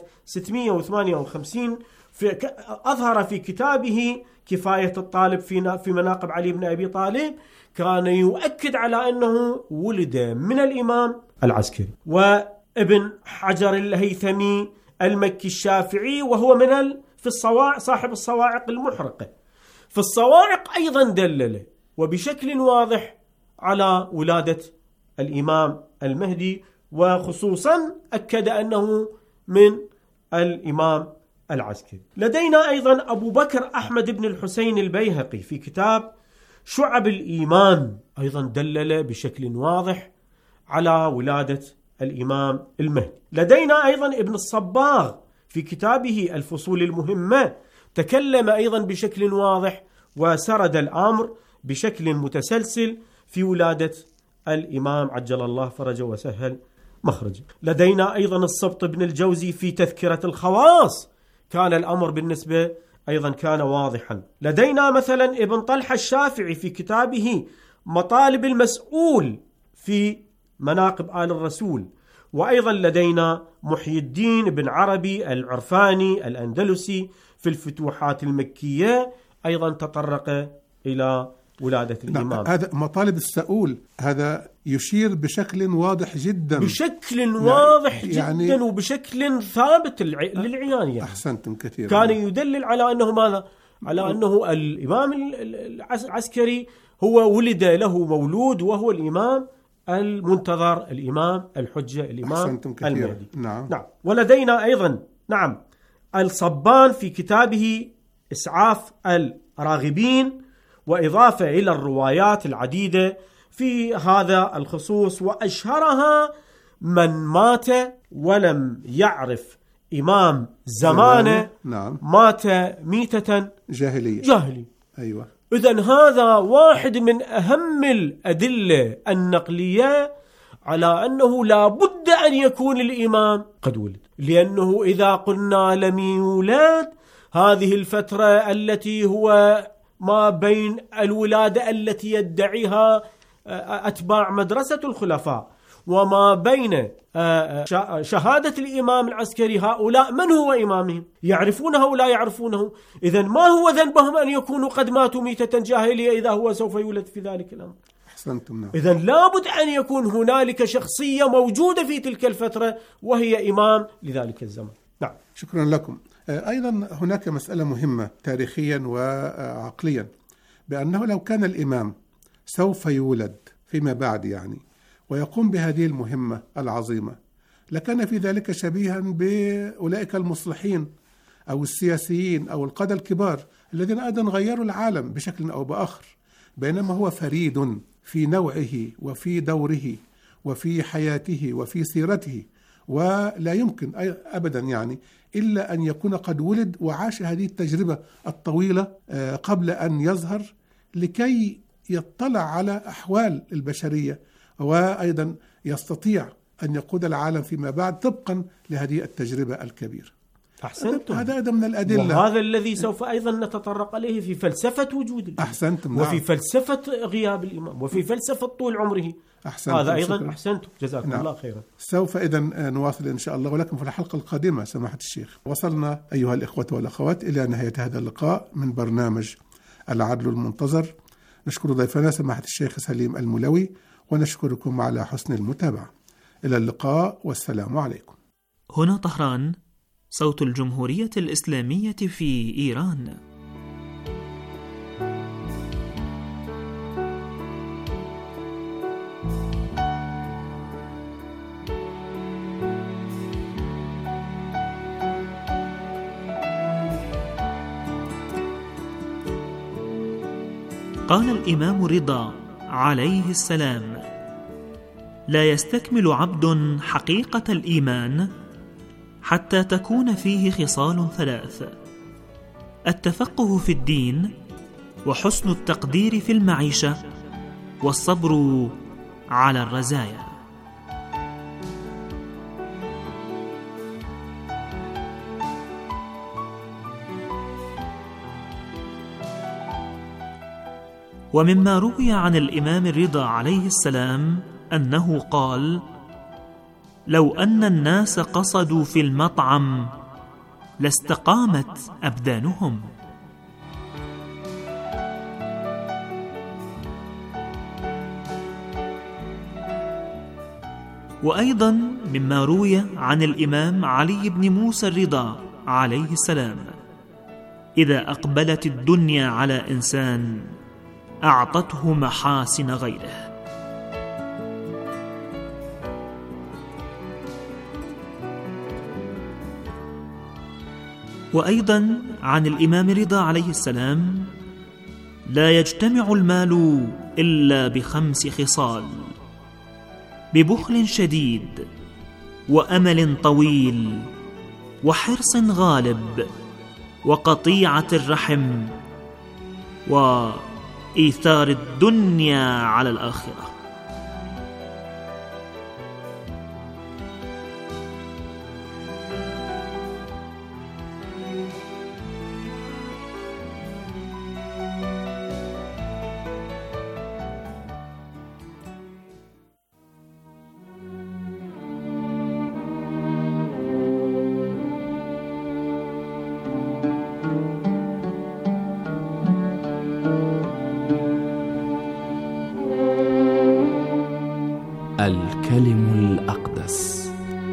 658 أظهر في كتابه كفاية الطالب في مناقب علي بن أبي طالب، كان يؤكد على أنه ولد من الإمام العسكري. وابن حجر الهيثمي المكي الشافعي وهو في صاحب الصواعق المحرقة، في الصواعق أيضا دلل وبشكل واضح على ولادة الإمام المهدي، وخصوصا أكد أنه من الإمام العسكري. لدينا أيضا أبو بكر أحمد بن الحسين البيهقي في كتاب شعب الإيمان أيضا دلل بشكل واضح على ولادة الإمام المهدي. لدينا أيضا ابن الصباغ في كتابه الفصول المهمة تكلم أيضا بشكل واضح وسرد الأمر بشكل متسلسل في ولادة الإمام عجل الله فرجه وسهل مخرجه. لدينا أيضا السبط بن الجوزي في تذكرة الخواص، كان الأمر بالنسبة أيضا كان واضحا. لدينا مثلا ابن طلحة الشافعي في كتابه مطالب المسؤول في مناقب آل الرسول. وأيضا لدينا محي الدين بن عربي العرفاني الأندلسي في الفتوحات المكية، أيضا تطرق إلى ولادة الإمام. هذا مطالب السؤول، هذا يشير بشكل واضح جدا، بشكل واضح جدا وبشكل ثابت للعيان. يعني أحسنتم كثيرا. كان يدلل على أنه ماذا؟ على أنه الإمام العسكري هو ولد له مولود، وهو الإمام المنتظر، الإمام الحجة، الإمام المهدي. نعم. ولدينا أيضا الصبان في كتابه إسعاف الراغبين، وإضافة إلى الروايات العديدة في هذا الخصوص، وأشهرها من مات ولم يعرف إمام زمانه مات ميتة جاهلية. أيوة. إذن هذا واحد من أهم الأدلة النقلية على أنه لا بد أن يكون الإمام قد ولد، لأنه إذا قلنا لم يولد، هذه الفترة التي هو ما بين الولادة التي يدعيها أتباع مدرسة الخلفاء وما بين شهادة الإمام العسكري، هؤلاء من هو إمامهم؟ يعرفونه ولا يعرفونه؟ إذن ما هو ذنبهم أن يكونوا قد ماتوا ميتة جاهلية إذا هو سوف يولد في ذلك الأمر؟ إذن لابد أن يكون هنالك شخصية موجودة في تلك الفترة وهي إمام لذلك الزمن. نعم. شكرا لكم. أيضا هناك مسألة مهمة تاريخيا وعقليا، بأنه لو كان الإمام سوف يولد فيما بعد يعني ويقوم بهذه المهمة العظيمة، لكان في ذلك شبيها بأولئك المصلحين أو السياسيين أو القادة الكبار الذين أيضا غيروا العالم بشكل أو بآخر، بينما هو فريد في نوعه وفي دوره وفي حياته وفي سيرته، ولا يمكن أبدا يعني إلا أن يكون قد ولد وعاش هذه التجربة الطويلة قبل أن يظهر، لكي يطلع على أحوال البشرية وأيضا يستطيع أن يقود العالم فيما بعد طبقا لهذه التجربة الكبيرة. أحسنتم. هذا أيضا من الأدلة، وهذا الذي سوف أيضا نتطرق إليه في فلسفة وجود الإمام. أحسنتم. وفي فلسفة غياب الإمام، وفي فلسفة طول عمره. هذا أيضا أحسنتم، جزاكم الله خيرا. سوف إذن نواصل إن شاء الله، ولكن في الحلقة القادمة سماحة الشيخ. وصلنا أيها الإخوة والأخوات إلى نهاية هذا اللقاء من برنامج العدل المنتظر. نشكر ضيفنا سماحة الشيخ سليم الملوي، ونشكركم على حسن المتابعة. إلى اللقاء والسلام عليكم. هنا طهران، صوت الجمهورية الإسلامية في إيران. قال الإمام رضا عليه السلام: لا يستكمل عبد حقيقة الإيمان حتى تكون فيه خصال ثلاث: التفقه في الدين، وحسن التقدير في المعيشة، والصبر على الرزايا. ومما روي عن الإمام الرضا عليه السلام أنه قال: لو أن الناس قصدوا في المطعم لاستقامت أبدانهم. وأيضا مما روي عن الإمام علي بن موسى الرضا عليه السلام: إذا أقبلت الدنيا على إنسان أعطته محاسن غيره. وأيضا عن الإمام رضا عليه السلام: لا يجتمع المال إلا ب5 خصال: ببخل شديد، وأمل طويل، وحرص غالب، وقطيعة الرحم، وإيثار الدنيا على الآخرة. الكلم الأقدس.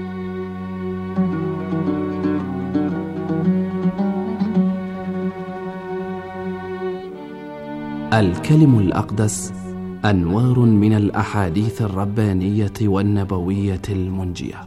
الكلم الأقدس أنوار من الأحاديث الربانية والنبوية المنجية.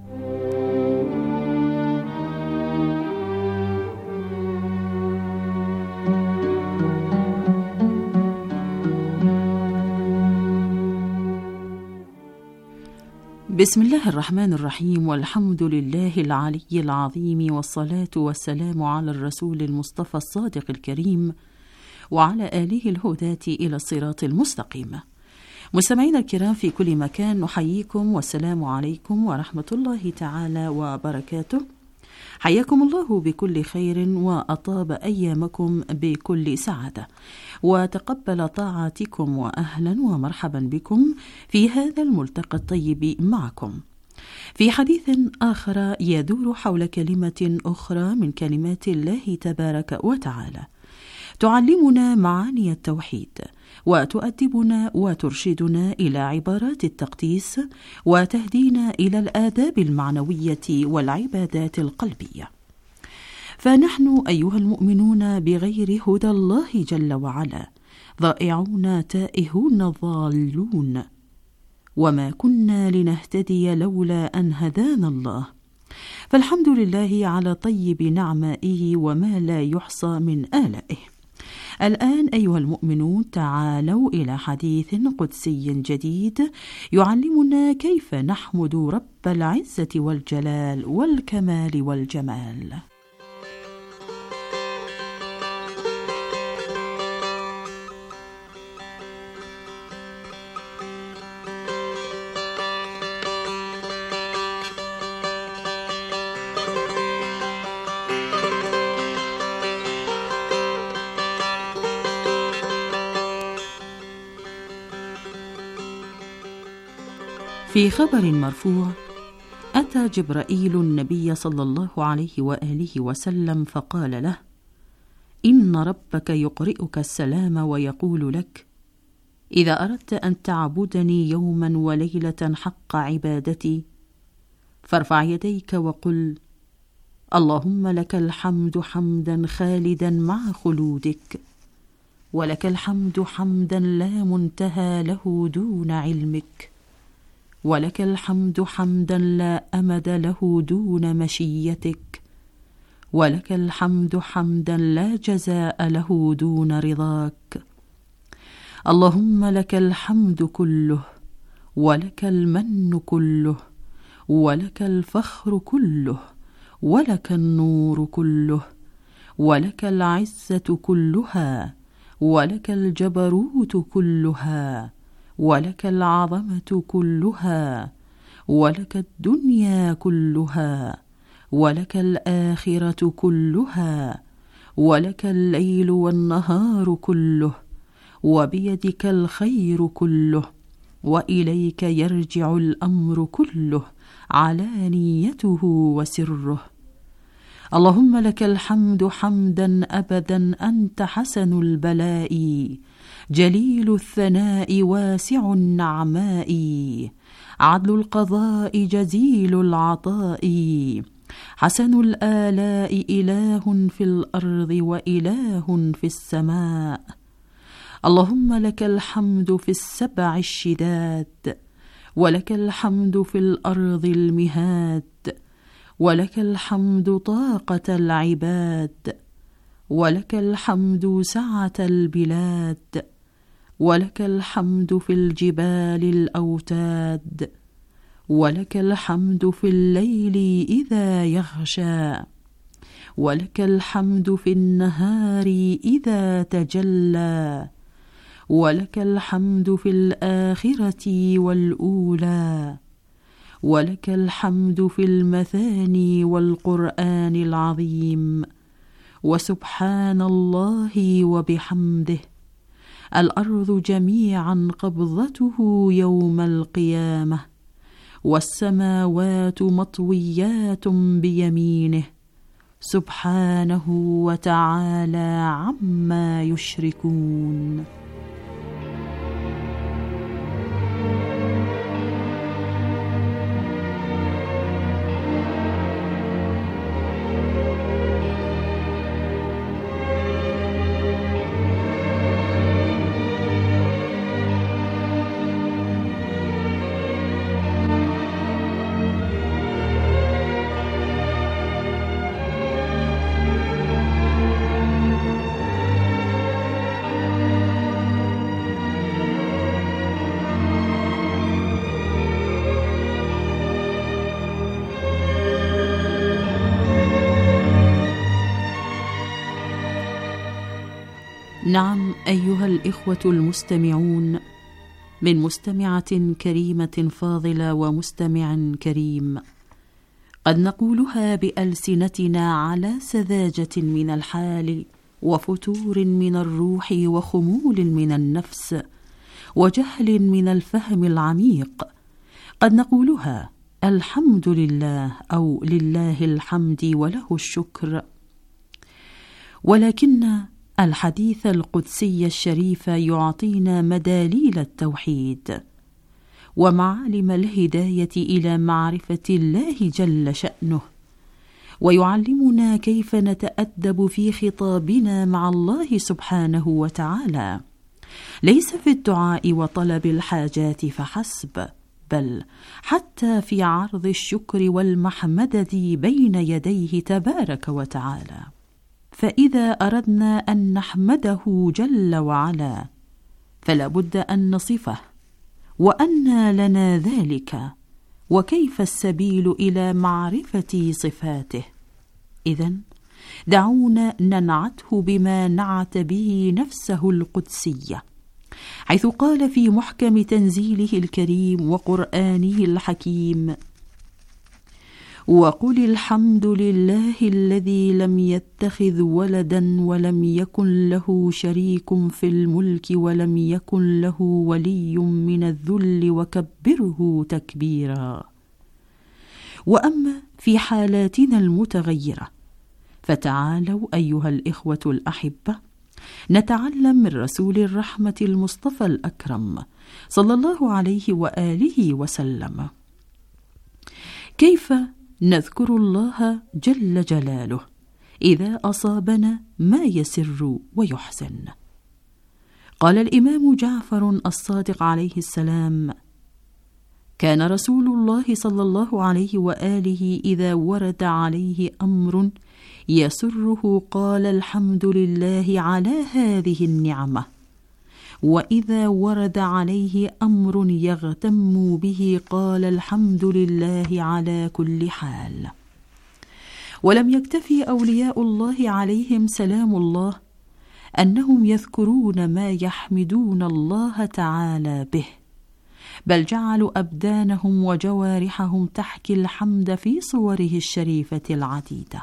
بسم الله الرحمن الرحيم، والحمد لله العلي العظيم، والصلاة والسلام على الرسول المصطفى الصادق الكريم وعلى آله الهداة إلى الصراط المستقيم. مستمعينا الكرام في كل مكان، نحييكم والسلام عليكم ورحمة الله تعالى وبركاته. حياكم الله بكل خير وأطاب أيامكم بكل سعادة، وتقبل طاعاتكم، وأهلا ومرحبا بكم في هذا الملتقى الطيب معكم في حديث آخر يدور حول كلمة أخرى من كلمات الله تبارك وتعالى، تعلمنا معاني التوحيد، وتؤدبنا وترشدنا إلى عبارات التقديس، وتهدينا إلى الآداب المعنوية والعبادات القلبية. فنحن أيها المؤمنون بغير هدى الله جل وعلا ضائعون تائهون ضالون، وما كنا لنهتدي لولا أن هدانا الله، فالحمد لله على طيب نعمائه وما لا يحصى من آلائه. الآن أيها المؤمنون تعالوا إلى حديث قدسي جديد يعلمنا كيف نحمد رب العزة والجلال والكمال والجمال. في خبر مرفوع، أتى جبرائيل النبي صلى الله عليه وآله وسلم فقال له: إن ربك يقرئك السلام ويقول لك: إذا أردت أن تعبدني يوما وليلة حق عبادتي فارفع يديك وقل: اللهم لك الحمد حمدا خالدا مع خلودك، ولك الحمد حمدا لا منتهى له دون علمك، ولك الحمد حمدا لا أمد له دون مشيتك، ولك الحمد حمدا لا جزاء له دون رضاك. اللهم لك الحمد كله، ولك المن كله، ولك الفخر كله، ولك النور كله، ولك العزة كلها، ولك الجبروت كلها، ولك العظمة كلها، ولك الدنيا كلها، ولك الآخرة كلها، ولك الليل والنهار كله، وبيدك الخير كله، وإليك يرجع الأمر كله علانيته وسره. اللهم لك الحمد حمدا أبدا أنت حسن البلاء، جليل الثناء واسع النعماء، عدل القضاء جزيل العطاء، حسن الآلاء إله في الأرض وإله في السماء. اللهم لك الحمد في السبع الشداد، ولك الحمد في الأرض المهاد، ولك الحمد طاقة العباد، ولك الحمد سعة البلاد، ولك الحمد في الجبال الأوتاد، ولك الحمد في الليل إذا يغشى، ولك الحمد في النهار إذا تجلى، ولك الحمد في الآخرة والأولى، ولك الحمد في المثاني والقرآن العظيم، وسبحان الله وبحمده. الأرض جميعا قبضته يوم القيامة، والسماوات مطويات بيمينه، سبحانه وتعالى عما يشركون. نعم أيها الإخوة المستمعون، من مستمعة كريمة فاضلة ومستمع كريم، قد نقولها بألسنتنا على سذاجة من الحال وفتور من الروح وخمول من النفس وجهل من الفهم العميق. قد نقولها الحمد لله أو لله الحمد وله الشكر، ولكن الحديث القدسي الشريف يعطينا مداليل التوحيد ومعالم الهداية إلى معرفة الله جل شأنه، ويعلمنا كيف نتأدب في خطابنا مع الله سبحانه وتعالى، ليس في الدعاء وطلب الحاجات فحسب، بل حتى في عرض الشكر والمحمدة بين يديه تبارك وتعالى. فإذا أردنا أن نحمده جل وعلا فلا بد أن نصفه، وأنى لنا ذلك، وكيف السبيل إلى معرفة صفاته. إذن دعونا ننعته بما نعت به نفسه القدسية، حيث قال في محكم تنزيله الكريم وقرآنه الحكيم: وقل الحمد لله الذي لم يتخذ ولدا ولم يكن له شريك في الملك ولم يكن له ولي من الذل وكبره تكبيرا. وأما في حالاتنا المتغيرة فتعالوا أيها الإخوة الأحبة نتعلم من رسول الرحمة المصطفى الأكرم صلى الله عليه وآله وسلم كيف نذكر الله جل جلاله إذا أصابنا ما يسر ويحزن. قال الإمام جعفر الصادق عليه السلام: كان رسول الله صلى الله عليه وآله إذا ورد عليه أمر يسره قال الحمد لله على هذه النعمة، وإذا ورد عليه أمر يغتم به قال الحمد لله على كل حال. ولم يكتفي أولياء الله عليهم سلام الله أنهم يذكرون ما يحمدون الله تعالى به، بل جعلوا أبدانهم وجوارحهم تحكي الحمد في صوره الشريفة العديدة.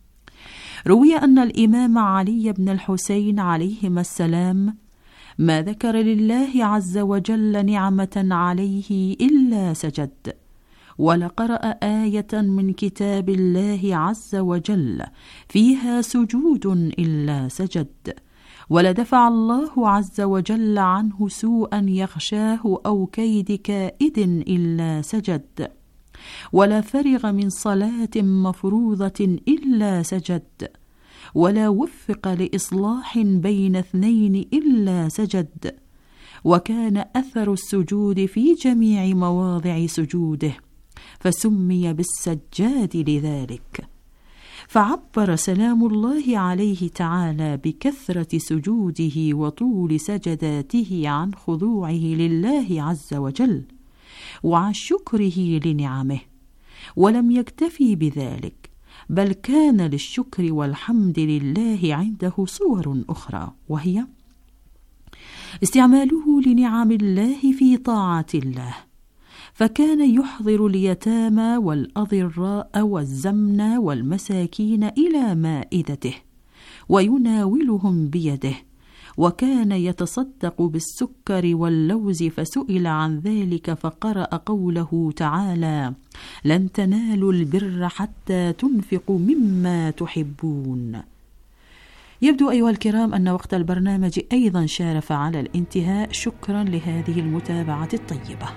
روي أن الإمام علي بن الحسين عليهما السلام ما ذكر لله عز وجل نعمة عليه إلا سجد، ولقرأ آية من كتاب الله عز وجل فيها سجود إلا سجد، ولدفع الله عز وجل عنه سوءا يخشاه أو كيد كائد إلا سجد، ولا فرغ من صلاة مفروضة إلا سجد، ولا وفق لإصلاح بين اثنين إلا سجد، وكان أثر السجود في جميع مواضع سجوده، فسمي بالسجاد لذلك. فعبر سلام الله عليه تعالى بكثرة سجوده وطول سجداته عن خضوعه لله عز وجل وعن شكره لنعمه. ولم يكتفي بذلك، بل كان للشكر والحمد لله عنده صور أخرى، وهي استعماله لنعم الله في طاعة الله، فكان يحضر اليتامى والأضراء والزمن والمساكين إلى مائدته ويناولهم بيده، وكان يتصدق بالسكر واللوز، فسئل عن ذلك فقرأ قوله تعالى: لن تنالوا البر حتى تنفقوا مما تحبون. يبدو أيها الكرام أن وقت البرنامج أيضا شارف على الانتهاء. شكرا لهذه المتابعة الطيبة.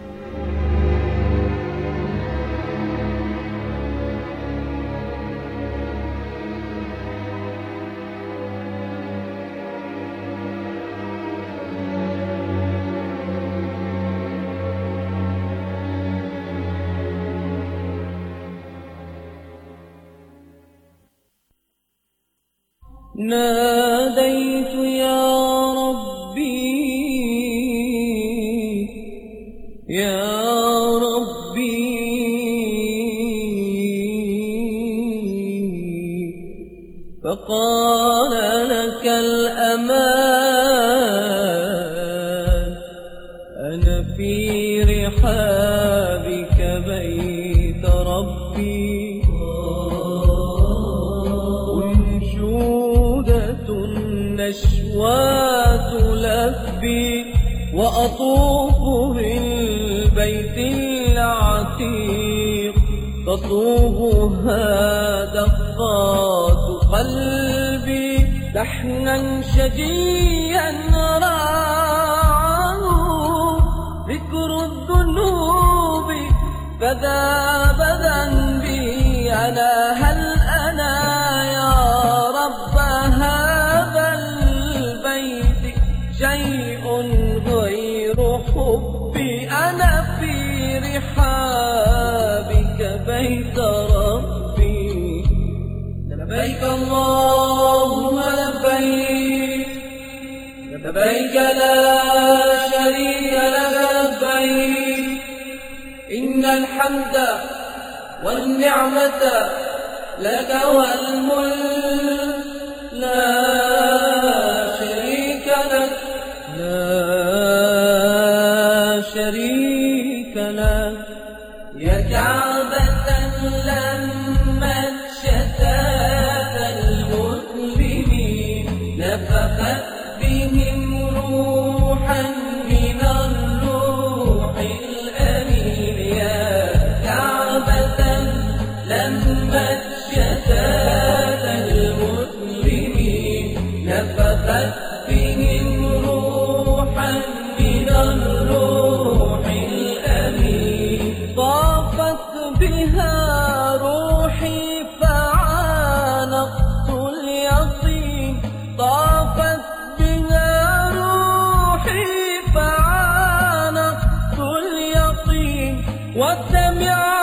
ناديت يا ربي يا ربي فقال لك الأمان، أنا في رحابك بيت ربي، النشوات لبي وأطوف بالبيت العتيق، تطوبها دقات قلبي لحنا شجيا راعه ذكر الذنوب فذاب ذنبي. أنا هل أنا يا رب هذا البيت شيء غير حبي، أنا في رحابك بيت ربي. لبيك اللهم لبيك، لبيك لا شريك لك لبيك، إن الحمد والنعمة لك والملك لا شريك لك، لا شريك لك. يا كعبة لمت شتات المسلمين، نفخت بهم روحا من الروح الأمين. يا كعبة لمت شتات المسلمين، نفخت بهم روحا من الروح الأمين. طافت بها روحي فعانقت اليقين، طافت بها روحي فعانقت اليقين. والدمع